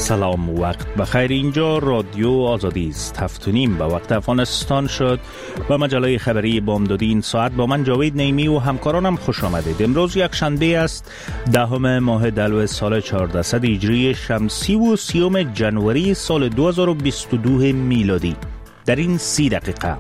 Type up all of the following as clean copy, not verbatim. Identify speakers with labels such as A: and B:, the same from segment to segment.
A: سلام، وقت بخیر. اینجا رادیو آزادی است. 7:30 به وقت افغانستان شد و مجله خبری بامدادی این ساعت با من جاوید نیمی و همکارانم خوش آمدید. امروز یک شنبه است، 10 ماه دلو سال 1400 هجری شمسی و 30 جنوری سال 2022 میلادی. در این 30 دقیقه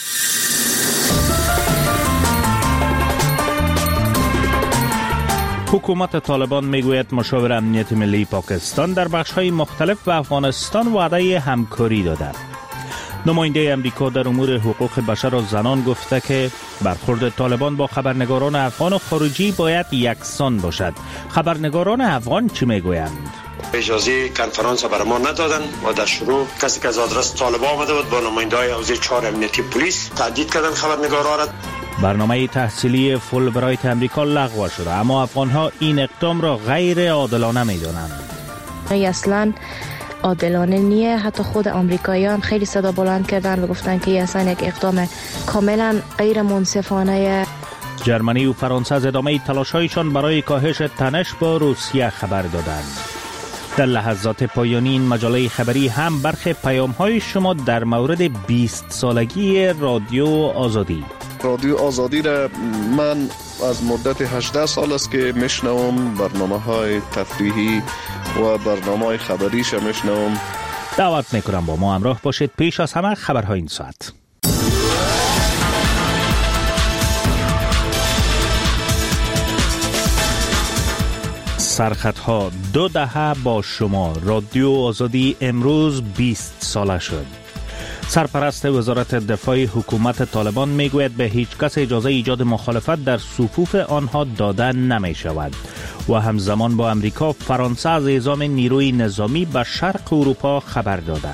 A: حکومت طالبان میگوید مشاور امنیت ملی پاکستان در بخش‌های مختلف به افغانستان وعده همکاری داده. نماینده امریکا در امور حقوق بشر و زنان گفته که برخورد طالبان با خبرنگاران افغان و خارجی باید یکسان باشد. خبرنگاران افغان چی میگویند؟
B: اجازه کنفرانس برای ما ندادن و در شروع کسی که از آدرس طالبان آمده بود با نماینده‌های حوزه 4 امنیتی پلیس تهدید کردن خبرنگارا را.
A: برنامه تحصیلی فولبرایت امریکا لغو شده، اما افغانها این اقدام را غیر عادلانه می‌دانند.
C: اصلاً عادلانه نیه. حتی خود آمریکایی‌ها هم خیلی صدا بلند کردن و گفتن که اصلا یک اقدام کاملا غیر منصفانه.
A: جرمنی و فرانسه از ادامه تلاش‌هایشان برای کاهش تنش با روسیه خبر دادند. در لحظات پایانی این مجله خبری هم برخی پیام‌های شما در مورد 20 سالگی رادیو آزادی.
D: رادیو آزادی را من از مدت 18 سال است که میشنوم. برنامه‌های تفریحی و برنامه‌های خبریش میشنوم.
A: دعوت میکنم با ما همراه باشید. پیش از همه خبرهای این ساعت. سرخطها 2 دهه با شما. رادیو آزادی امروز 20 ساله شد. سرپرست وزارت دفاع حکومت طالبان میگوید به هیچ کس اجازه ایجاد مخالفت در صفوف آنها داده نمی شود و همزمان با امریکا فرانسه از اعزام نیروی نظامی به شرق اروپا خبر داده.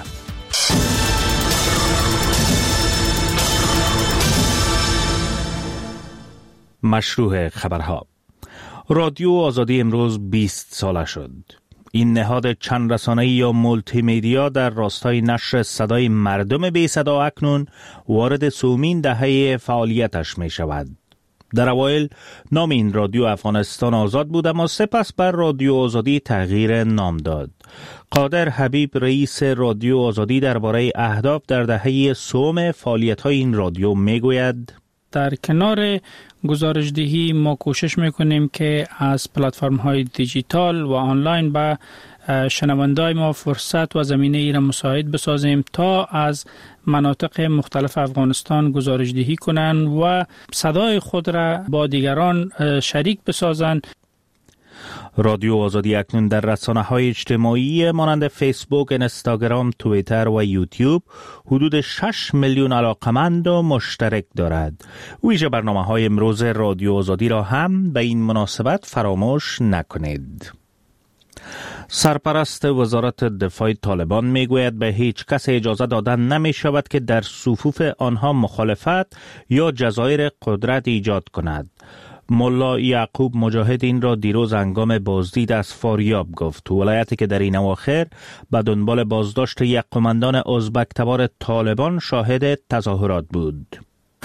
A: مشروع خبرها. رادیو آزادی امروز 20 ساله شد. این نهاد چند رسانه‌ای یا مولتی میدیا در راستای نشر صدای مردم بی صدا اکنون وارد 3مین دهه فعالیتش می شود. در اوایل نام این رادیو افغانستان آزاد بود، اما سپس بر رادیو آزادی تغییر نام داد. قادر حبیب رئیس رادیو آزادی درباره اهداف در دهه 3 فعالیت‌های این رادیو می گوید:
E: در کنار گزارشدهی ما کوشش میکنیم که از پلتفرم های دیجیتال و آنلاین به شنوندای ما فرصت و زمینه ای را مساعد بسازیم تا از مناطق مختلف افغانستان گزارشدهی کنند و صدای خود را با دیگران شریک بسازند.
A: رادیو آزادی اکنون در رسانه‌های اجتماعی مانند فیسبوک، اینستاگرام، توییتر و یوتیوب حدود 6 میلیون علاقمند و مشترک دارد. ویژه برنامه‌های امروز رادیو آزادی را هم به این مناسبت فراموش نکنید. سرپرست وزارت دفاع طالبان میگوید به هیچ کس اجازه داده نمی شود که در صفوف آنها مخالفت یا جزایر قدرت ایجاد کند. ملا یعقوب مجاهد این را دیروز هنگام بازدید از فاریاب گفت، ولایتی که در این اواخر به دنبال بازداشت یک قماندان ازبک تبار طالبان شاهد تظاهرات بود.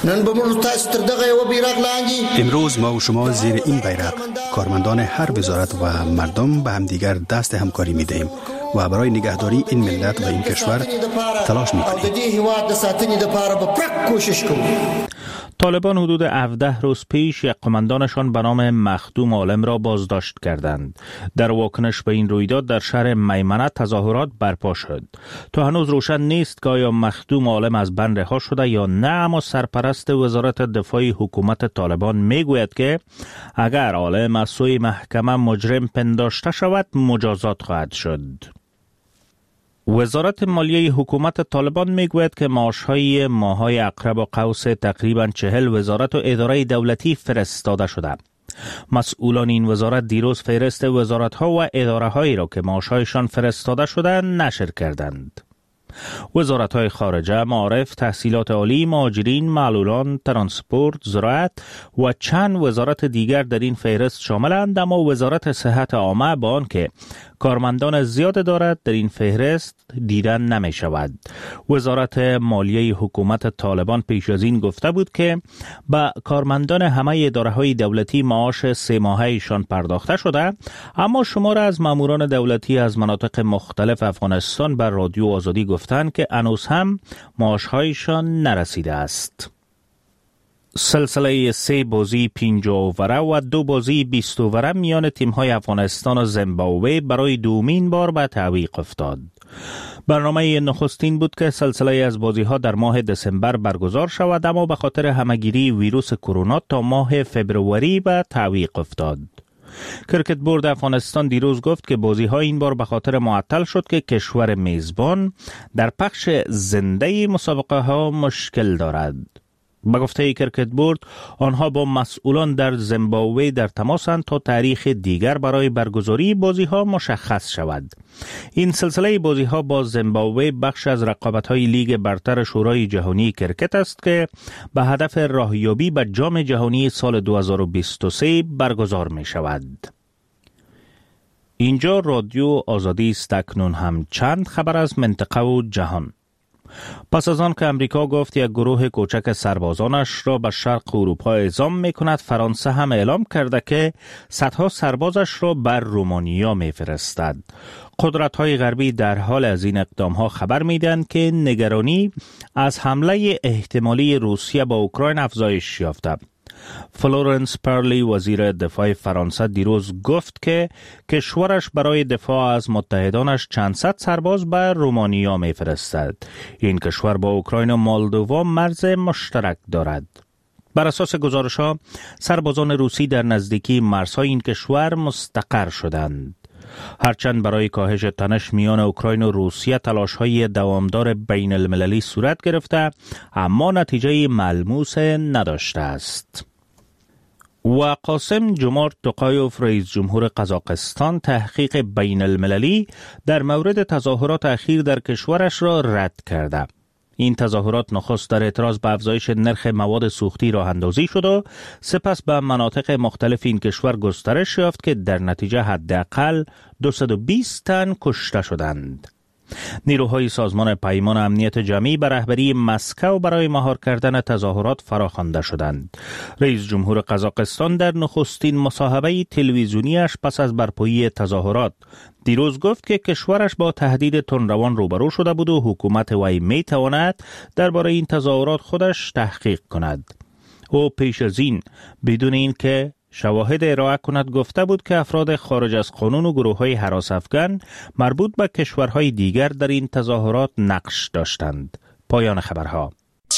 F: امروز ما و شما زیر این بیرق کارمندان هر وزارت و مردم به همدیگر دست همکاری می دهیم و برای نگهداری این ملت و این کشور تلاش می کنیم.
A: طالبان حدود 17 روز پیش یک قماندانشان به نام مخدوم عالم را بازداشت کردند. در واکنش به این رویداد در شهر میمنه تظاهرات برپا شد. تا هنوز روشن نیست که آیا مخدوم عالم از بند رها شده یا نه، اما سرپرست وزارت دفاع حکومت طالبان میگوید که اگر عالم از سوی محکمه مجرم پنداشته شود مجازات خواهد شد. وزارت مالیه حکومت طالبان میگوید که معاشهای ماه‌های عقرب و قوس تقریباً 40 وزارت و اداره دولتی فرستاده شده. مسئولان این وزارت دیروز فهرست وزارت‌ها و اداره‌هایی را که معاشهایشان فرستاده شده نشر کردند. وزارت‌های خارجه، معارف، تحصیلات عالی، مهاجرین، معلولان، ترانسپورت، زراعت و چند وزارت دیگر در این فهرست شاملند، اما وزارت صحت عامه با آنکه کارمندان زیاد دارد در این فهرست دیدن نمی شود. وزارت مالیه حکومت طالبان پیش از این گفته بود که به کارمندان همه اداره‌های دولتی معاش 3 ماهه‌شان پرداخته شده، اما شمار از ماموران دولتی از مناطق مختلف افغانستان بر رادیو آزادی گفتند که هنوز هم معاشهایشان نرسیده است. سلسله 3 بازی 50 اووره و 2 بازی 20 اووره میان تیم‌های افغانستان و زیمبابوه برای دومین بار به تعویق افتاد. برنامه نخستین بود که سلسله از بازی‌ها در ماه دسامبر برگزار شود، اما به خاطر همهگیری ویروس کرونا تا ماه فبروری به تعویق افتاد. کرکت بورد افغانستان دیروز گفت که بازی‌ها این بار به خاطر معطل شد که کشور میزبان در پخش زنده مسابقه‌ها مشکل دارد. به گفته کرکت بورد، آنها با مسئولان در زیمبابوه در تماسند تا تاریخ دیگر برای برگزاری بازی‌ها مشخص شود. این سلسله بازی‌ها با زیمبابوه بخش از رقابت‌های لیگ برتر شورای جهانی کرکت است که به هدف راهیابی به جام جهانی سال 2023 برگزار می‌شود. اینجا رادیو آزادی است. اکنون هم چند خبر از منطقه و جهان. پس از آن که امریکا گفت یک گروه کوچک سربازانش را به شرق اروپا اعزام می کند، فرانسه هم اعلام کرده که صدها سربازش را بر رومانیا می فرستد. قدرت‌های غربی در حال از این اقدام‌ها خبر می‌دهند که نگرانی از حمله احتمالی روسیه به اوکراین افزایش یافته. فلورنس پارلی وزیر دفاع فرانسه دیروز گفت که کشورش برای دفاع از متحدانش چند صد سرباز به رومانیا می‌فرستد. این کشور با اوکراین و مولدووا مرز مشترک دارد. بر اساس گزارش‌ها سربازان روسی در نزدیکی مرزهای این کشور مستقر شدند. هرچند برای کاهش تنش میان اوکراین و روسیه تلاش‌های دوامدار بین المللی صورت گرفته، اما نتیجه ملموس نداشته است. و قاسم جمارت توقایوف رئیس جمهور قزاقستان تحقیق بین المللی در مورد تظاهرات اخیر در کشورش را رد کرده. این تظاهرات نخست در اعتراض به افزایش نرخ مواد سوختی راه اندازی شد و سپس به مناطق مختلف این کشور گسترش یافت که در نتیجه حداقل 220 تن کشته شدند. نیروهای سازمان پیمان امنیت جمعی به رهبری مسکو برای مهار کردن تظاهرات فراخوانده شدند. رئیس جمهور قزاقستان در نخستین مصاحبه تلویزیونیش پس از برپایی تظاهرات دیروز گفت که کشورش با تهدید تندروان روبرو شده بود و حکومت وی می تواند درباره این تظاهرات خودش تحقیق کند. او پیش از این بدون اینکه شواهد ارائه کند گفته بود که افراد خارج از قانون و گروه‌های هراس افغان مربوط به کشورهای دیگر در این تظاهرات نقش داشتند. پایان خبرها.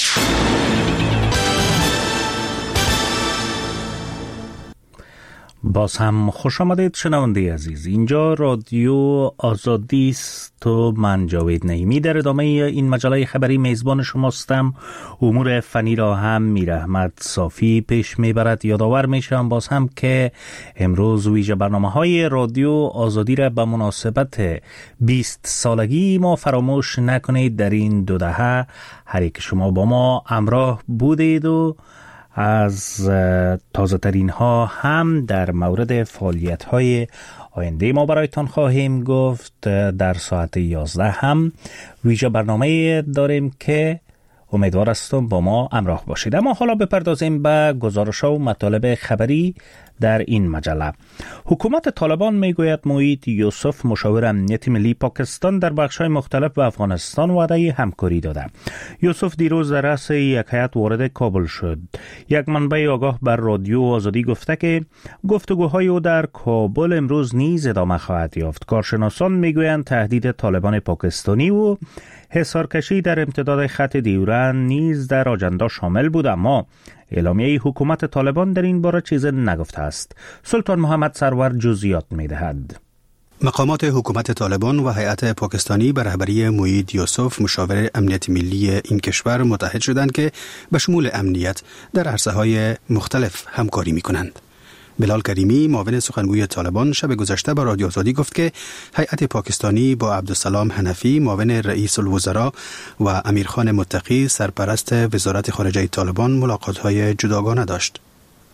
A: باز هم خوش آمدید شنونده عزیز. اینجا رادیو آزادی است و من جاوید نعیمی در ادامه این مجله خبری میزبان شماستم. امور فنی را هم میر احمد صافی پیش میبرد. یادآور میشم باز هم که امروز ویژه برنامه‌های رادیو آزادی را به مناسبت 20 سالگی ما فراموش نکنید. در این 2 دهه هر یک شما با ما همراه بودید و از تازه ترین ها هم در مورد فعالیت های آینده ما برایتان خواهیم گفت. در ساعت 11 هم ویژه برنامه داریم که امیدوار هستم با ما همراه باشید. اما حالا بپردازیم به گزارش ها و مطالب خبری در این مجله. حکومت طالبان میگوید موید یوسف مشاور امنیت ملی پاکستان در بخش‌های مختلف به افغانستان وعده همکاری داده. یوسف دیروز در رأس یک هیئت وارد کابل شد. یک منبع آگاه بر رادیو آزادی گفته که گفتگوهای او در کابل امروز نیز ادامه خواهد یافت. کارشناسان میگویند تهدید طالبان پاکستانی و حصارکشی در امتداد خط دیورند نیز در آجنده شامل بود، اما اعلامیه حکومت طالبان در این باره چیز نگفته است. سلطان محمد سرور جزئیات می‌دهد.
F: مقامات حکومت طالبان و هیئت پاکستانی به رهبری موید یوسف مشاور امنیت ملی این کشور متحد شدند که به شمول امنیت در عرصه‌های مختلف همکاری می‌کنند. بلال کریمی معاون سخنگوی طالبان شب گذشته به رادیو آزادی گفت که هیئت پاکستانی با عبدالسلام حنفی معاون رئیس الوزراء و امیرخان متقی سرپرست وزارت خارجه طالبان ملاقات‌های جداگانه داشت.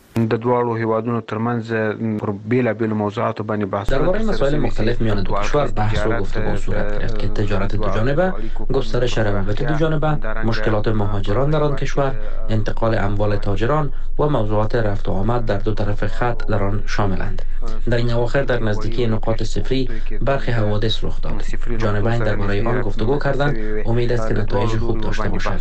G: د دوالو هیوادونو ترمنځ پر بیلابیل موضوعات باندې بحث
H: درباره مسائل مختلف میان دو کشور بحث و گفتگو صورت گرفت که تجارت دو جانبه، گسترش روابط دو جانبه، مشکلات مهاجران در آن کشور، انتقال اموال تاجران و موضوعات رفت و آمد در دو طرف خط در آن شاملند. در این اواخر در نزدیکی نقاط صفری برخی حوادث رخ داد. جانبین درباره آن گفتگو کردند. امید است که نتایج خوب داشته باشد.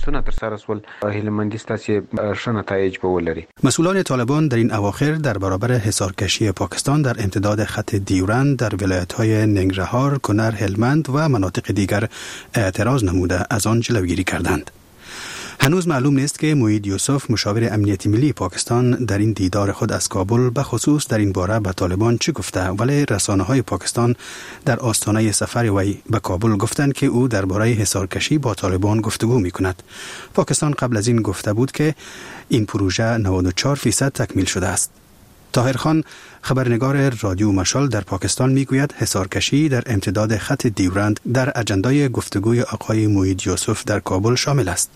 F: مسئولان طالبان در این اواخر در برابر حصارکشی پاکستان در امتداد خط دیورند در ولایت‌های ننگرهار، کنر، هلمند و مناطق دیگر اعتراض نموده از آن جلوگیری کردند. هنوز معلوم نیست که موید یوسف مشاور امنیتی ملی پاکستان در این دیدار خود از کابل به خصوص در این باره به طالبان چه گفته، ولی رسانه‌های پاکستان در آستانه سفر وی به کابل گفتند که او درباره حصارکشی با طالبان گفتگو می‌کند. پاکستان قبل از این گفته بود که این پروژه 94% تکمیل شده است. طاهر خان، خبرنگار رادیو مشال در پاکستان، میگوید حصارکشی در امتداد خط دیورند در اجندای گفتگوی آقای موید یوسف در کابل شامل است.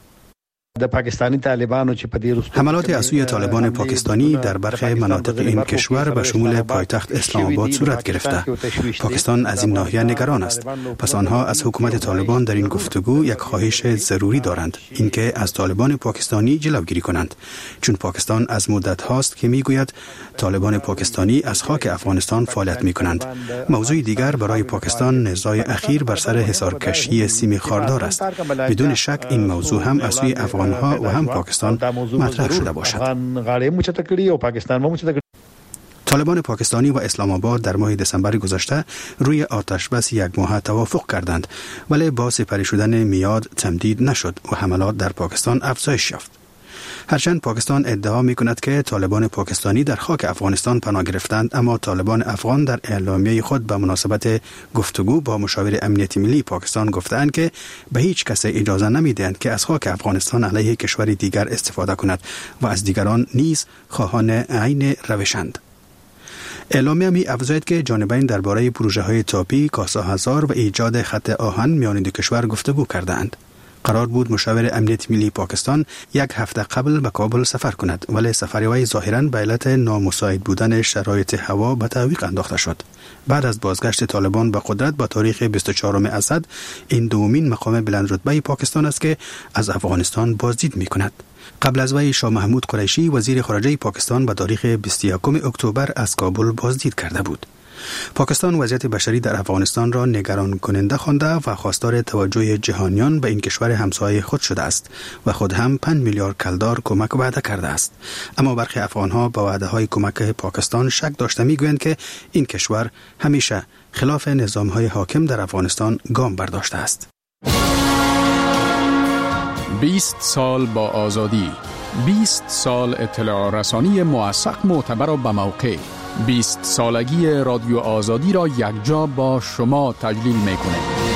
F: حملات از سوی طالبان پاکستانی در برخی مناطق این کشور به شمول پایتخت اسلام آباد صورت گرفته. پاکستان از این ناحیه نگران است. پس آنها از حکومت طالبان در این گفتگو یک خواهش ضروری دارند، اینکه از طالبان پاکستانی جلوگیری کنند، چون پاکستان از مدت هاست که میگوید طالبان پاکستانی از خاک افغانستان فعالیت میکنند. موضوع دیگر برای پاکستان نزاع اخیر بر سر حصارکشی سیم خاردار است. بدون شک این موضوع هم از سوی افغانها و هم پاکستان مطرح شده باشد. طالبان پاکستانی و اسلام آباد در ماه دسامبر گذشته روی آتش بس یک ماهه توافق کردند، ولی با سپری شدن میعاد تمدید نشد و حملات در پاکستان افزایش یافت. هرچند پاکستان ادعا می کند که طالبان پاکستانی در خاک افغانستان پناه گرفتند، اما طالبان افغان در اعلامیه خود به مناسبت گفتگو با مشاور امنیتی ملی پاکستان گفتند که به هیچ کس اجازه نمی دهند که از خاک افغانستان علیه کشور دیگر استفاده کند و از دیگران نیز خواهان عین روشند. اعلامیه می افزاید که جانبین درباره پروژه های تاپی، کاسا هزار و ایجاد خط آهن میان دو کشور گفتگو کردند. قرار بود مشاور امنیت ملی پاکستان یک هفته قبل به کابل سفر کند، ولی سفر وی ظاهراً به علت نامساعد بودن شرایط هوا به تعویق انداخته شد. بعد از بازگشت طالبان به قدرت با تاریخ 24 اسد، این دومین مقام بلندرتبه پاکستان است که از افغانستان بازدید می کند. قبل از وی شاه محمود قریشی وزیر خارجه پاکستان به تاریخ 21 اکتبر از کابل بازدید کرده بود. پاکستان وضعیت بشری در افغانستان را نگران کننده خوانده و خواستار توجه جهانیان به این کشور همسایه خود شده است و خود هم 5 میلیارد کلدار کمک وعده کرده است. اما برخی افغانها با وعده‌های کمک پاکستان شک داشته می‌گویند که این کشور همیشه خلاف نظام‌های حاکم در افغانستان گام برداشته است.
I: 20 سال با آزادی، 20 سال اطلاع رسانی موثق، معتبر و به موقع. 20 سالگی رادیو آزادی را یکجا با شما تجلیل می‌کنه.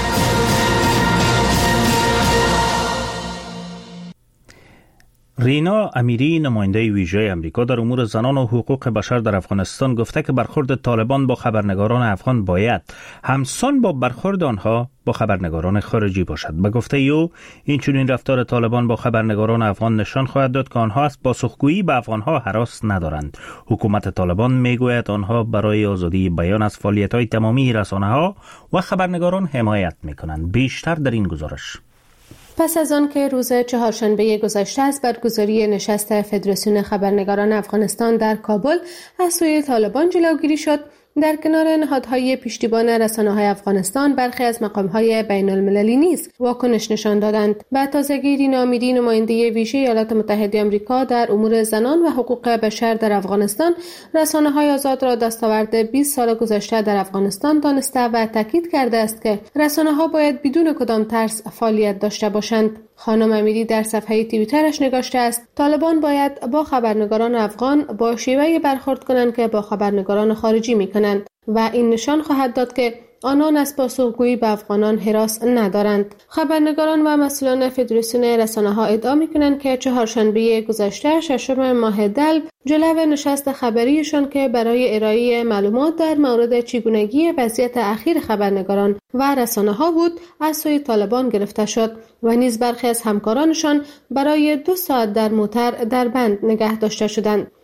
A: رینا امیری، نماینده ویژه امریکا در امور زنان و حقوق بشر در افغانستان، گفته که برخورد طالبان با خبرنگاران افغان باید همسان با برخورد آنها با خبرنگاران خارجی باشد. به گفته او، این چنین رفتار طالبان با خبرنگاران افغان نشان خواهد داد که آنها از پاسخگویی به افغانها هراس ندارند. حکومت طالبان میگوید آنها برای آزادی بیان از فعالیت‌های تمامی رسانه‌ها و خبرنگاران حمایت می‌کنند. بیشتر در این گزارش.
J: پس از آن که روز چهارشنبه گذشته از برگزاری نشست فدراسیون خبرنگاران افغانستان در کابل از سوی طالبان جلوگیری شد، در کنار نهادهای پشتیبان رسانه‌های افغانستان برخی از مقام‌های بین‌المللی نیز واکنش نشان دادند. به تازگی رینا امیری، نماینده ویژه ایالات متحده آمریکا در امور زنان و حقوق بشر در افغانستان، رسانه‌های آزاد را دستاورد 20 سال گذشته در افغانستان دانسته و تاکید کرده است که رسانه‌ها باید بدون کدام ترس فعالیت داشته باشند. خانم امیری در صفحه توییترش نگاشته است: طالبان باید با خبرنگاران افغان با شیوهی برخورد کنند که با خبرنگاران خارجی می‌کنند و این نشان خواهد داد که آنان از پاسخگویی به افغانان هراس ندارند. خبرنگاران و مسئولان فدراسیون رسانه‌ها ادعا می‌کنند که چهارشنبه گذشته 6 ماه دلو جلو نشست خبریشان که برای ارائه معلومات در مورد چگونگی وضعیت اخیر خبرنگاران و رسانه‌ها بود، از سوی طالبان گرفته شد و نیز برخی از همکارانشان برای 2 ساعت در موتر در بند نگه داشته شدند.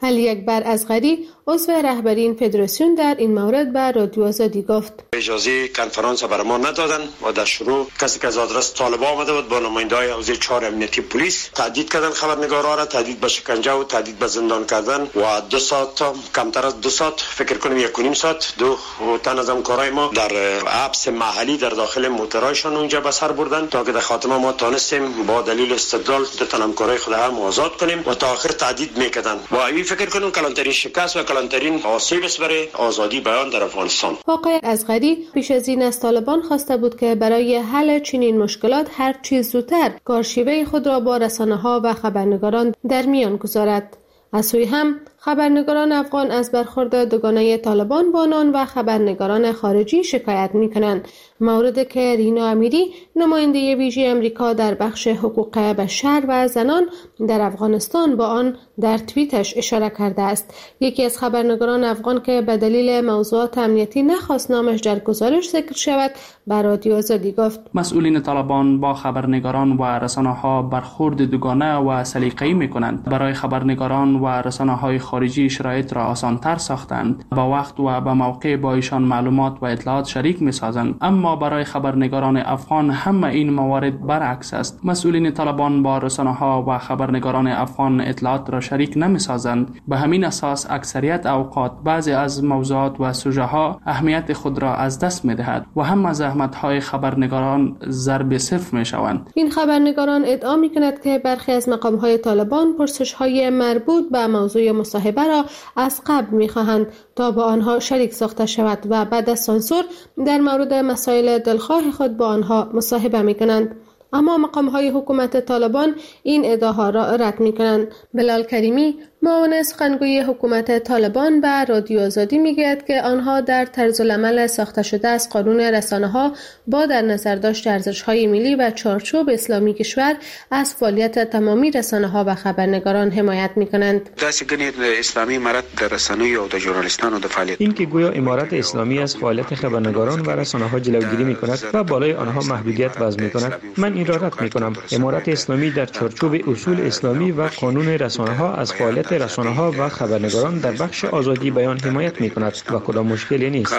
J: علی اکبر اصغری عضو رهبری این فدراسیون در این مورد به رادیو آزادی گفت
B: اجازه کنفرانس برای ما ندادن و در شروع کسی که از آدرس طالبان آمده بود با نماینده‌های حوزه 4 امنیتی پلیس تهدید کردن خبرنگارا را، تهدید به شکنجه و تهدید به زندان کردن و 2 ساعت کمتر از 2 ساعت فکر کنم 1.5 ساعت دو تن از همکارای ما در حبس محلی در داخل موترایشان اونجا به سر بردن تا که در خاتمه ما تانستیم با دلیل استدلال 2 تن همکارای خود هم آزاد کنیم و تا آخر تهدید میکردن و این فکر کنم کلانترین شکست و کلانترین آسیب است برای آزادی بیان در افغانستان.
J: آقای اصغری پیش از این از طالبان خواسته بود که برای حل چنین مشکلات هر چیز زودتر کارشیوه خود را با رسانه‌ها و خبرنگاران در میان گذارد. از سوی هم خبرنگاران افغان از برخورد دوگانه طالبان با آنان و خبرنگاران خارجی شکایت می‌کنند، موردی که رینا امیری نماینده ویژه امریکا در بخش حقوق بشر و زنان در افغانستان با آن در توییتش اشاره کرده است. یکی از خبرنگاران افغان که به دلیل موضوعات امنیتی نخواست نامش در گزارش ذکر شود به رادیو آزادی گفت
K: مسئولین طالبان با خبرنگاران و رسانه‌ها برخورد دوگانه و سلیقه‌ای می‌کنند. برای خبرنگاران و رسانه‌های خارجی شرایط را آسان‌تر ساختند، با وقت و به موقع با ایشان معلومات و اطلاعات شریک می‌سازند، اما برای خبرنگاران افغان همه این موارد برعکس است. مسئولین طالبان با رسانه‌ها و خبرنگاران افغان اطلاعات را شریک نمی‌سازند. به همین اساس اکثریت اوقات بعضی از موضوعات و سوژه‌ها اهمیت خود را از دست می‌دهد و هم از زحمت‌های خبرنگاران ضرب صفر می‌شوند.
J: این خبرنگاران ادعا می‌کنند که برخی از مقام‌های طالبان پرسش‌های مربوط به موضوع مصاحبه را از قبل می‌خواهند تا با آنها شریک ساخته شود و بعد از سانسور در مورد مسائل دلخواه خود با آنها مصاحبه می‌کنند. اما مقام‌های حکومت طالبان این ادعاها را رد می‌کنند. بلال کریمی معاون سخنگوی حکومت طالبان به رادیو آزادی میگوید که آنها در طرزالعمل ساخته شده از قانون رسانه‌ها با در نظر داشت ارزش‌های ملی و چارچوب اسلامی کشور از فعالیت تمامی رسانه‌ها و خبرنگاران حمایت می‌کنند.
L: داسې ګڼي اسلامي امارت د رسنیو او د ژورنالیستانو د فعالیت
M: این که گویا امارت اسلامی از فعالیت خبرنگاران و رسانه‌ها جلوگیری می‌کند و بالای آنها محدودیت وضع می‌کند، من این را رد می‌کنم. امارت اسلامی در چارچوب اصول اسلامی و قانون رسانه‌ها از فعالیت رسانه‌ها و خبرنگاران در بخش آزادی بیان حمایت می‌کند و کدام مشکلی نیست.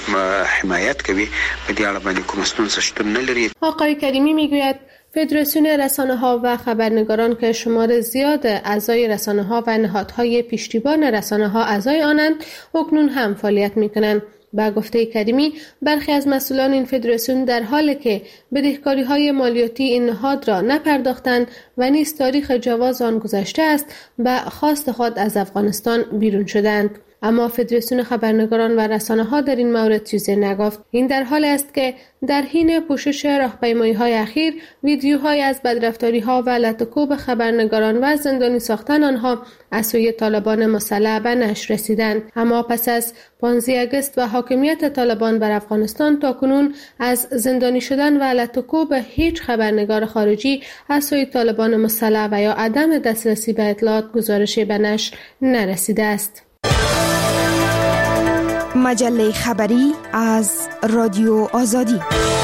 L: حمایت کوي په دې اړه باندې کوم ستونزه شتون نلري.
J: آقای کریمی میگوید فدراسیون رسانه‌ها و خبرنگاران که شمار زیاد اعضای رسانه‌ها و نهادهای پشتیبان رسانه‌ها اعضای آنند اکنون هم فعالیت می‌کنند. با گفته کریمی برخی از مسئولان این فدراسیون در حالی که بدهکاری‌های مالیاتی این نهاد را نپرداختند و نیز تاریخ جواز آن گذشته است به خواست خود از افغانستان بیرون شدند. اما فدراسیون خبرنگاران و رسانه‌ها در این مورد چیزی نگفت. این در حالی است که در حین پوشش راهپیمایی‌های اخیر ویدیوهای از بدرفتاری‌ها و لطکوب خبرنگاران و زندانی ساختن آنها از سوی طالبان مسلح به نشر رسیدند. اما پس از 15 آگوست و حاکمیت طالبان بر افغانستان تاکنون از زندانی شدن و لطکوب هیچ خبرنگار خارجی از سوی طالبان مسلح و یا عدم دسترسی به اطلاعات گزارشی به نشر نرسیده است.
N: مجله خبری از رادیو آزادی.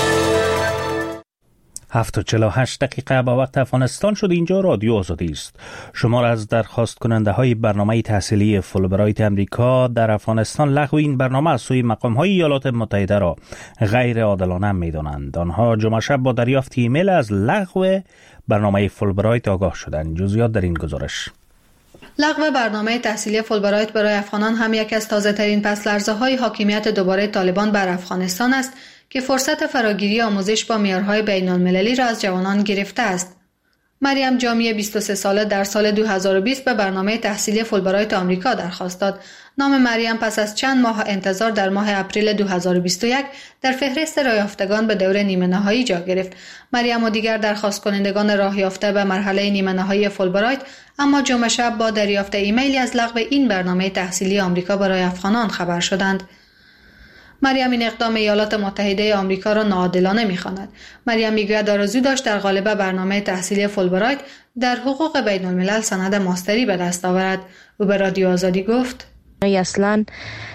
A: 7:48 با وقت افغانستان شد. اینجا رادیو آزادی است. شما را از درخواست کننده های برنامه تحصیلی فولبرایت امریکا در افغانستان لغو این برنامه از سوی مقام های ایالات متحده را غیر عادلانه می دانند. آنها جمعه شب با دریافت ایمیل از لغو برنامه فولبرایت آگاه شدند. جزئیات در این گزارش.
O: لغو برنامه تحصیلی فولبرایت برای افغانان هم یک از تازه‌ترین پس‌لرزه‌های حاکمیت دوباره طالبان بر افغانستان است که فرصت فراگیری آموزش با معیارهای بین‌المللی را از جوانان گرفته است. مریم جامی 23 ساله در سال 2020 به برنامه تحصیلی فولبرایت آمریکا درخواست داد. نام مریم پس از چند ماه انتظار در ماه اپریل 2021 در فهرست راهیافتگان به دور نیمه نهایی جا گرفت. مریم و دیگر درخواست کنندگان راهیافته به مرحله نیمه نهایی فولبرایت اما جمعه شب با دریافت ایمیلی از لغو این برنامه تحصیلی آمریکا برای افغانان خبر شدند. مریم این اقدام ایالات متحده آمریکا را ناعادلانه می‌خواند. مریم میگوید آرزو داشت در قالب برنامه تحصیلی فولبرایت در حقوق بین الملل سند ماستری به دست آورد. او به رادیو آزادی گفت:
C: اصلاً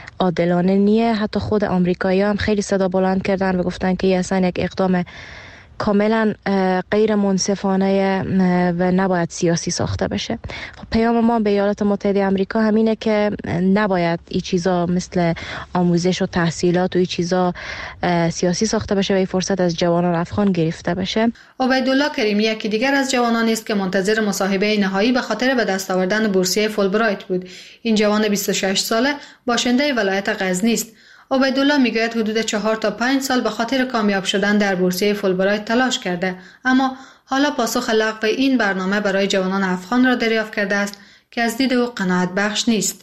C: عادلانه نیه. حتی خود آمریکایی‌ها هم خیلی صدا بلند کردن و گفتن که اصلا یک اقدام کاملا غیر منصفانه و نباید سیاسی ساخته بشه. خب پیام ما به ایالات متحده آمریکا همینه که نباید این چیزا مثل آموزش و تحصیلات و این چیزا سیاسی ساخته بشه و این فرصت از جوانان افغان گرفته بشه.
O: عبیدالله کریمی یکی دیگر از جوانانی است که منتظر مصاحبه نهایی به خاطر به دست آوردن بورسیه فولبرایت بود. این جوان 26 ساله باشنده ولایت غزنی است. عبیدالله میگوید حدود 4 تا 5 سال به خاطر کامیاب شدن در بورسیه فولبرایت تلاش کرده، اما حالا پاسخ لغو این برنامه برای جوانان افغان را دریافت کرده است که از دید او قناعت بخش نیست.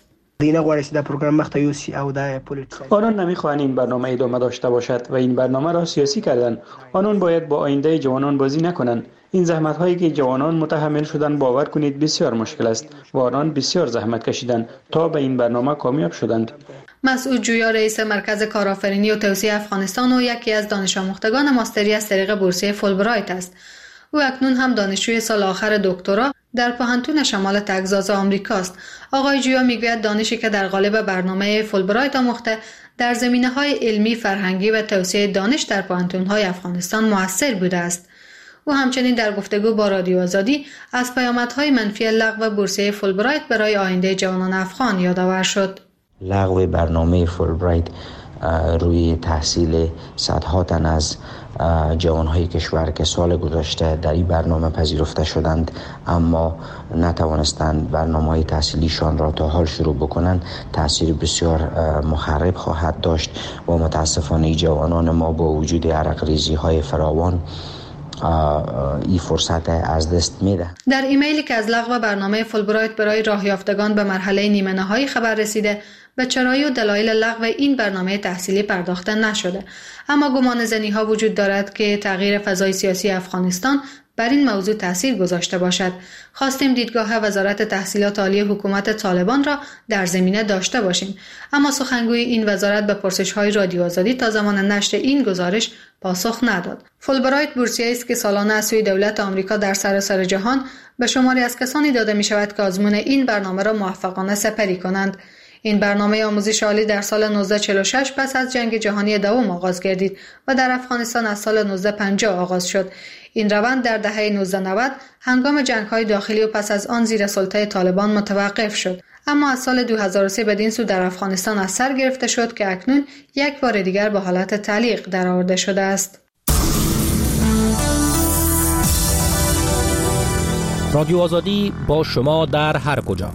M: آنان نمیخواهند این برنامه ادامه داشته باشد و این برنامه را سیاسی کردند. آنان باید با آینده جوانان بازی نکنند. این زحمت هایی که جوانان متحمل شدند باور کنید بسیار مشکل است و آنان بسیار زحمت کشیدند تا به این برنامه کامیاب شدند.
O: مسعود جویا رئیس مرکز کارآفرینی و توسعه افغانستان و یکی از دانش آموختگان ماستری از طریق بورسیه فولبرایت است. او اکنون هم دانشجوی سال آخر دکترا در پوهنتون شمال تگزاس آمریکاست. آقای جویا میگوید دانشی که در قالب برنامه فولبرایت آموخته در زمینه‌های علمی، فرهنگی و توسعه دانش در پوهنتون‌های افغانستان مؤثر بوده است. او همچنین در گفتگو با رادیو آزادی از پیامدهای منفی لغو بورسیه فولبرایت برای آینده جوانان افغان یادآور شد.
H: لغو برنامه فولبرایت روی تحصیل صدها تن از جوانهای کشور که سال گذشته در این برنامه پذیرفته شدند اما نتوانستند برنامه‌های تحصیلیشان را تا حال شروع بکنند، تأثیر بسیار مخرب خواهد داشت و متاسفانه جوانان ما با وجود عرق‌ریزی‌های فراوان این فرصت از دست میده.
O: در ایمیلی که از لغو برنامه فولبرایت برای راه یافتگان به مرحله نیمه نهایی خبر رسیده، به چرایی و دلایل لغو این برنامه تحصیلی پرداخته نشده، اما گمان زنی‌ها وجود دارد که تغییر فضای سیاسی افغانستان بر این موضوع تاثیر گذاشته باشد. خواستیم دیدگاه وزارت تحصیلات عالی حکومت طالبان را در زمینه داشته باشیم، اما سخنگوی این وزارت به پرسش‌های رادیو آزادی تا زمان نشر این گزارش پاسخ نداد. فولبرایت بورسیه است که سالانه از سوی دولت آمریکا در سراسر جهان به شماری از کسانی داده می شود که آزمون این برنامه را موفقانه سپری کنند. این برنامه آموزش عالی در سال 1946 پس از جنگ جهانی دوم آغاز گردید و در افغانستان از سال 1950 آغاز شد. این روند در دهه 1990 هنگام جنگ‌های داخلی و پس از آن زیر سلطه طالبان متوقف شد، اما از سال 2003 بدین سو در افغانستان از سر گرفته شد که اکنون یک بار دیگر به حالت تعلیق درآورده شده است.
P: رادیو آزادی با شما در هر کجا.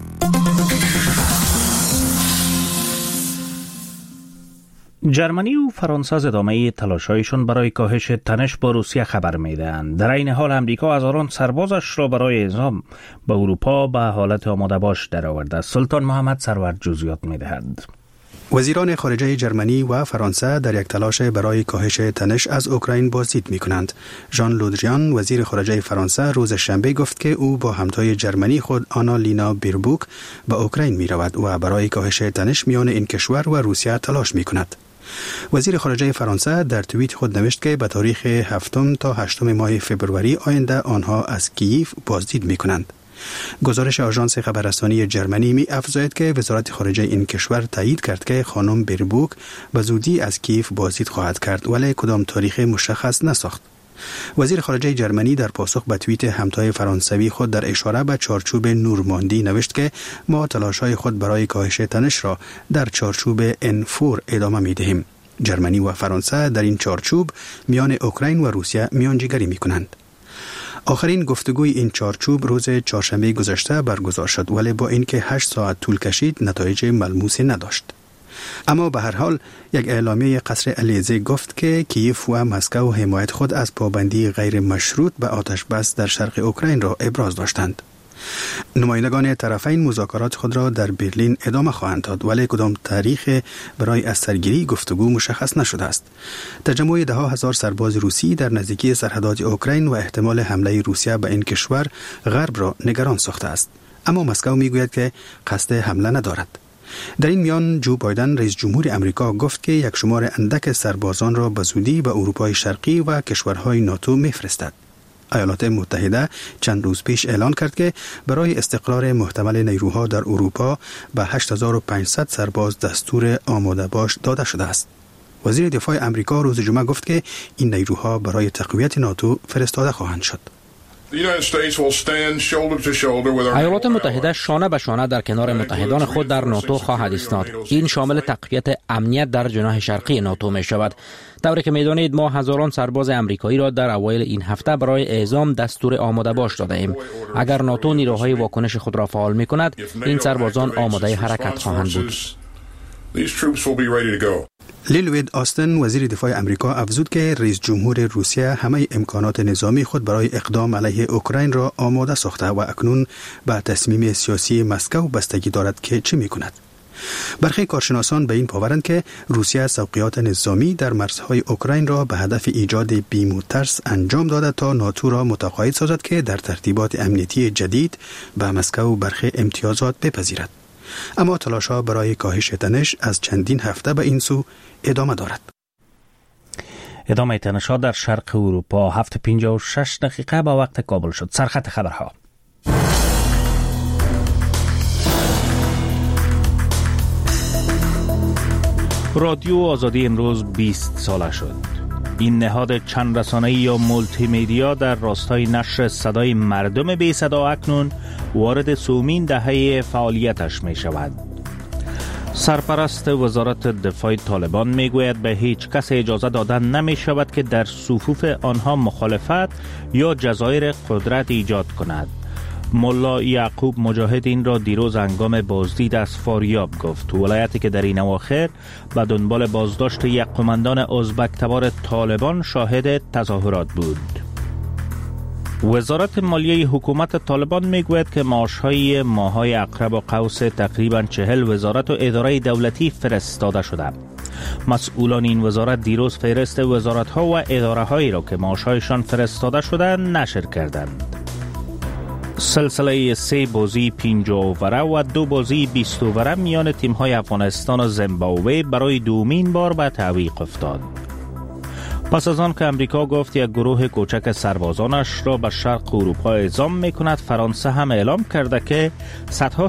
A: جرمنی و فرانسه از ادامه تلاش‌هایشان برای کاهش تنش با روسیه خبر می‌دهند. در این حال امریکا هزاران سربازش را برای اعزام به اروپا به حالت آماده باش درآورده است. سلطان محمد سرور جزئیات می‌دهد.
F: وزیران خارجه جرمنی و فرانسه در یک تلاش برای کاهش تنش از اوکراین بازدید می‌کنند. ژان لودریان وزیر خارجه فرانسه روز شنبه گفت که او با همتای جرمنی خود آنالینا بیربوک به اوکراین می‌رود و برای کاهش تنش میان این کشور و روسیه تلاش می‌کند. وزیر خارجه فرانسه در توییت خود نوشت که به تاریخ 7 تا 8 ماه فوریه آینده آنها از کییف بازدید می‌کنند. گزارش آژانس خبررسانی جرمنی می افزاید که وزارت خارجه این کشور تایید کرد که خانم بیربوک به زودی از کیف بازدید خواهد کرد، ولی کدام تاریخ مشخص نساخت. وزیر خارجه جرمنی در پاسخ به توییت همتای فرانسوی خود در اشاره به چارچوب نورماندی نوشت که ما تلاش‌های خود برای کاهش تنش را در چارچوب N4 ادامه می‌دهیم. جرمنی و فرانسه در این چارچوب میان اوکراین و روسیه میانجیگری می‌کنند. آخرین گفتگوی این چارچوب روز چهارشنبه گذشته برگزار شد، ولی با اینکه 8 ساعت طول کشید نتایج ملموسی نداشت. اما به هر حال یک اعلامیه قصر الیزه گفت که کیف و مسکو حمایت خود از پابندی غیر مشروط به آتش بس در شرق اوکراین را ابراز داشتند. نمایندگان طرفین مذاکرات خود را در برلین ادامه خواهند داد، ولی کدام تاریخ برای از سرگیری گفتگو مشخص نشده است. تجمع 10,000 سرباز روسی در نزدیکی سرحدات اوکراین و احتمال حمله روسیه به این کشور غرب را نگران ساخته است، اما مسکو میگوید که قصد حمله ندارد. در این میان جو بایدن رئیس جمهور امریکا گفت که یک شمار اندک سربازان را به زودی به اروپای شرقی و کشورهای ناتو میفرستد. ایالات متحده چند روز پیش اعلان کرد که برای استقرار محتمل نیروها در اروپا به 8500 سرباز دستور آماده باش داده شده است. وزیر دفاع امریکا روز جمعه گفت که این نیروها برای تقویت ناتو فرستاده خواهند شد.
P: ایالات متحده شانه به شانه در کنار متحدان خود در ناتو خواهد ایستاد. این شامل تقویت امنیت در جناح شرقی ناتو می شود. طوری که می‌دانید ما هزاران سرباز امریکایی را در اوایل این هفته برای اعزام دستور آماده باش داده ایم. اگر ناتو نیروهای واکنش خود را فعال می کند، این سربازان آماده حرکت خواهند بود.
F: لیلوید آستن وزیر دفاع امریکا افزود که رئیس جمهور روسیه همه امکانات نظامی خود برای اقدام علیه اوکراین را آماده ساخته و اکنون به تصمیم سیاسی مسکو بستگی دارد که چه می‌کند. برخی کارشناسان به این باورند که روسیه سوقیات نظامی در مرزهای اوکراین را به هدف ایجاد بیم و ترس انجام داده تا ناتو را متقاعد سازد که در ترتیبات امنیتی جدید به مسکو برخی امتیازات بپذیرد. اما تلاش‌ها برای کاهش تنش از چندین هفته به این سو ادامه دارد.
A: ادامه تنش‌ها در شرق اروپا 7:56 با وقت کابل شد. سرخط خبرها. رادیو آزادی امروز 20 ساله شد. این نهاد چند رسانه‌ای یا مولتی میدیا در راستای نشر صدای مردم بی صدا اکنون وارد سومین دهه فعالیتش می شود. سرپرست وزارت دفاع طالبان می گوید به هیچ کس اجازه دادن نمی شود که در صفوف آنها مخالفت یا جزایر قدرت ایجاد کند. ملا یعقوب مجاهد این را دیروز هنگام بازدید از فاریاب گفت، ولایتی که در این اواخر به دنبال بازداشت یک قماندان ازبک تبار طالبان شاهد تظاهرات بود. وزارت مالیه حکومت طالبان میگوید که معاشهای ماهای عقرب و قوس تقریباً 40 وزارت و اداره دولتی فرستاده شده. مسئولان این وزارت دیروز فهرست وزارت‌ها و اداره‌هایی را که معاشهایشان فرستاده شده نشر کردند. سلسله 3 بازی 50 اووره و 2 بازی 20 اووره میان تیم‌های افغانستان و زیمبابوه برای دومین بار به تعویق افتاد. پس از آن که امریکا گفت یک گروه کوچک سربازانش را به شرق اروپا اعزام می‌کند، فرانسه هم اعلام کرده که صدها